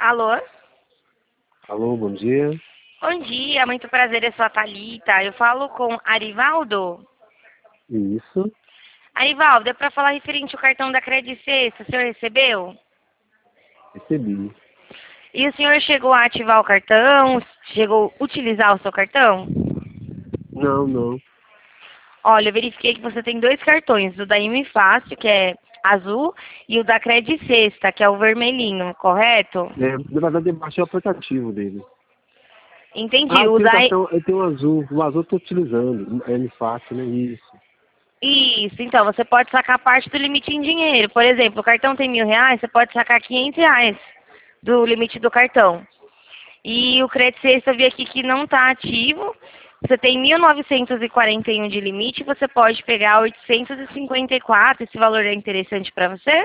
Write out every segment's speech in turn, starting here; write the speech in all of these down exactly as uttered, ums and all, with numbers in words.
Alô? Alô, bom dia. Bom dia, muito prazer, eu sou a Thalita. Eu falo com Arivaldo. Isso, Arivaldo, é para falar referente ao cartão da Credit Sexta, o senhor recebeu? recebi. E o senhor chegou a ativar o cartão? Chegou a utilizar o seu cartão? Não, não. Olha, eu verifiquei que você tem dois cartões, o da M Fácil, que é azul, e o da Credit Sexta, que é o vermelhinho, correto? É, na verdade, eu baixei o aplicativo dele. Ah, Entendi. eu O tenho da cartão, eu tenho um azul. O azul eu tô utilizando. É fácil, né? Isso. Isso, então, você pode sacar parte do limite em dinheiro. Por exemplo, o cartão tem mil reais, você pode sacar quinhentos reais do limite do cartão. E o crédito sexta eu vi aqui que não está ativo. Você tem mil novecentos e quarenta e um de limite, você pode pegar oitocentos e cinquenta e quatro. Esse valor é interessante para você?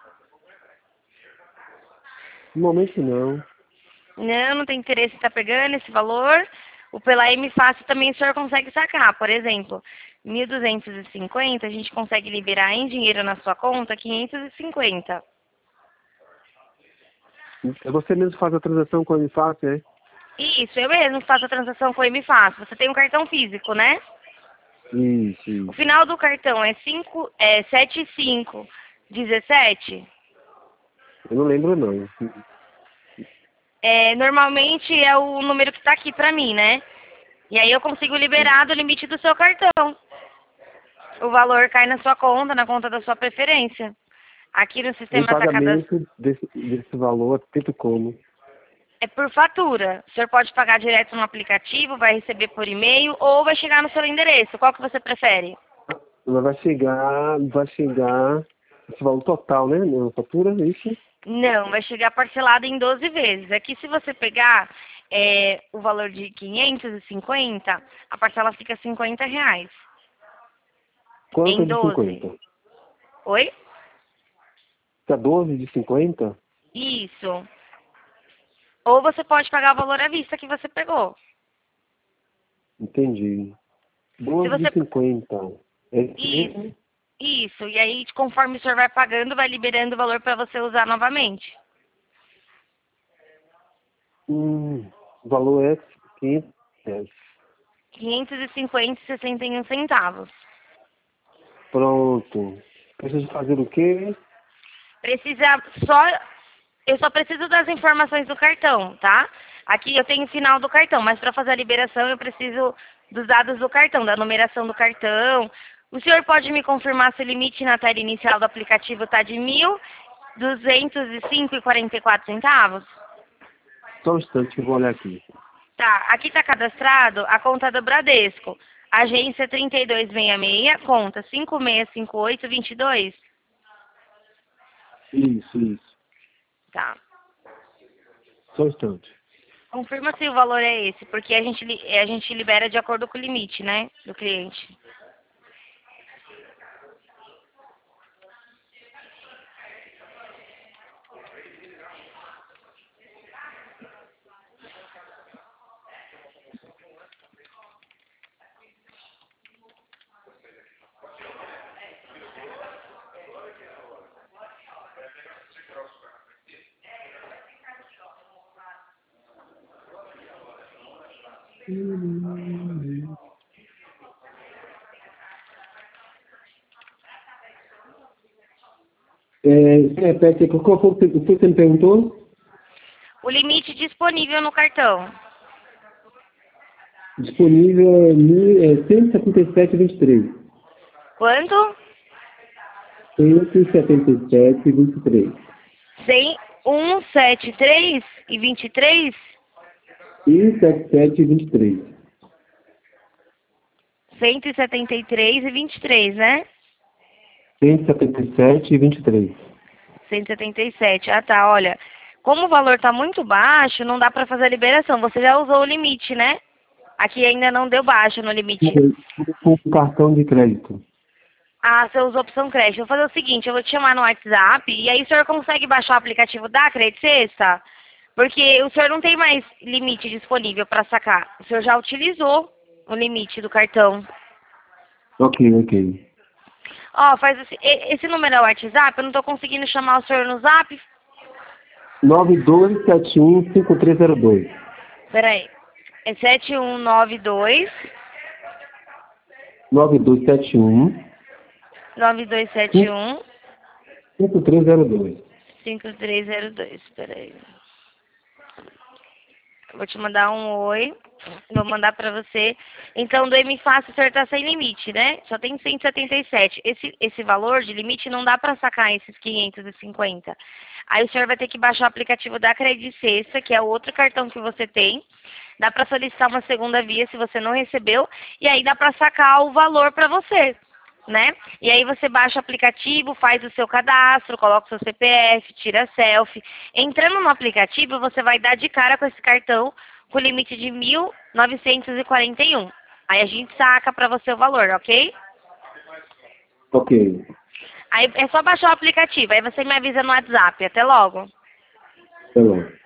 No momento, não. Não, não tem interesse em estar pegando esse valor. O pela M Fácil também o senhor consegue sacar. Por exemplo, mil duzentos e cinquenta a gente consegue liberar em dinheiro na sua conta quinhentos e cinquenta. É você mesmo faz a transação com a fácil, é? Isso, eu mesmo faço a transação com o M Fácil. Você tem um cartão físico, né? Isso, O isso. final do cartão é, cinco, é setenta e cinco dezessete. Eu não lembro, não. É, normalmente é o número que está aqui para mim, né? E aí eu consigo liberar do limite do seu cartão. O valor cai na sua conta, na conta da sua preferência. Aqui no O sistema está cadastrado. pagamento desse, desse valor é feito como? É por fatura. O senhor pode pagar direto no aplicativo, vai receber por e-mail ou vai chegar no seu endereço. Qual que você prefere? Ela vai chegar, vai chegar esse valor total, né? Na fatura, é isso? Não, vai chegar parcelado em doze vezes. Aqui, se você pegar é, o valor de quinhentos e cinquenta, a parcela fica cinquenta reais. Quanto Em é de doze. cinquenta? Oi? Fica doze de cinquenta? Isso. Ou você pode pagar o valor à vista que você pegou. Entendi. Se doze de você... cinquenta. É isso Isso. mesmo? Isso. E aí, conforme o senhor vai pagando, vai liberando o valor para você usar novamente. Hum, o valor é quinhentos reais. quinhentos e cinquenta e sessenta e um centavos. Pronto. Precisa de fazer o quê? Precisa só... Eu só preciso das informações do cartão, tá? Aqui eu tenho o final do cartão, mas para fazer a liberação eu preciso dos dados do cartão, da numeração do cartão. O senhor pode me confirmar se o limite na tela inicial do aplicativo está de mil duzentos e cinco e quarenta e quatro centavos? Só um instante que eu vou olhar aqui. Tá, aqui está cadastrado a conta do Bradesco. Agência trinta e dois sessenta e seis, conta cinco seis cinco oito dois dois. Isso, isso. Tá. Só um instante. Confirma se o valor é esse, porque a gente, li- a gente libera de acordo com o limite, né, do cliente. É, você repete, qual foi o que o que você me perguntou? O limite disponível no cartão. Disponível é mil- é cento e setenta e sete e vinte e três. Quanto? cento e setenta e sete e vinte e três. cem, cento e setenta e três e vinte e três? E setenta e sete e vinte e três. cento e setenta e três e vinte e três, né? cento e setenta e sete e vinte e três. cento e setenta e sete. Ah, tá, olha. Como o valor tá muito baixo, não dá pra fazer a liberação. Você já usou o limite, né? Aqui ainda não deu baixo no limite. Com cartão de crédito. Ah, você usou a opção crédito. Eu vou fazer o seguinte, eu vou te chamar no WhatsApp e aí o senhor consegue baixar o aplicativo da Credit Sexta? Porque o senhor não tem mais limite disponível para sacar. O senhor já utilizou o limite do cartão. Ok, ok. Ó, faz esse, e- esse número é o WhatsApp, eu não tô conseguindo chamar o senhor no Zap. nove dois sete um cinco três zero dois. Peraí. É sete um nove dois, nove dois sete um nove dois sete um, cinco três zero dois. cinco três zero dois. Peraí. Vou te mandar um oi. Vou mandar pra você. Então, do M Fácil, o senhor tá sem limite, né? Só tem cento e setenta e sete. Esse, esse valor de limite não dá pra sacar esses quinhentos e cinquenta. Aí o senhor vai ter que baixar o aplicativo da Credit Sexta, que é o outro cartão que você tem. Dá pra solicitar uma segunda via se você não recebeu. E aí dá pra sacar o valor pra você, né? E aí você baixa o aplicativo, faz o seu cadastro, coloca o seu C P F, tira selfie. Entrando no aplicativo, você vai dar de cara com esse cartão com limite de mil novecentos e quarenta e um. Aí a gente saca pra você o valor, ok? Ok. Aí é só baixar o aplicativo, aí você me avisa no WhatsApp. Até logo. Tá bom.